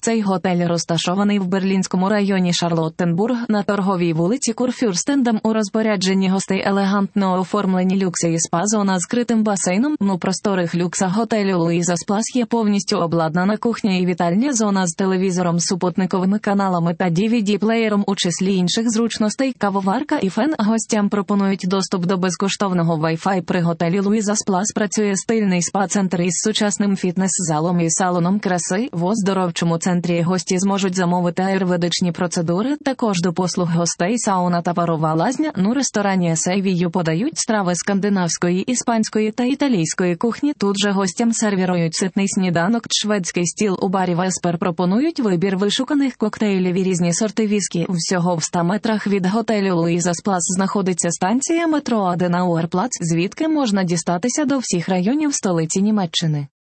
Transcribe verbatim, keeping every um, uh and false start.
Цей готель розташований в берлінському районі Шарлоттенбург на торговій вулиці Курфюрстендам. У розпорядженні гостей елегантно оформлені люкси і спа-зона з критим басейном. У просторих люксах готелю Луїза Сплас є повністю обладнана кухня і вітальня зона з телевізором, супутниковими каналами та ді ві ді-плеєром у числі інших зручностей. Кавоварка і фен. Гостям пропонують доступ до безкоштовного Wi-Fi. При готелі Луїза Сплас працює стильний спа-центр із сучасним фітнес-залом і салоном краси. В оздоровчому центрі гості зможуть замовити аюрведичні процедури. Також до послуг гостей сауна та парова лазня. У ресторані Сейвію подають страви скандинавської, іспанської та італійської кухні. Тут же гостям сервірують ситний сніданок. Шведський стіл у барі Веспер пропонують вибір вишуканих коктейлів і різні сорти віскі. Всього в ста метрах від готелю Луїза Сплас знаходиться станція метро Аденауерплац, звідки можна дістатися до всіх районів столиці Німеччини.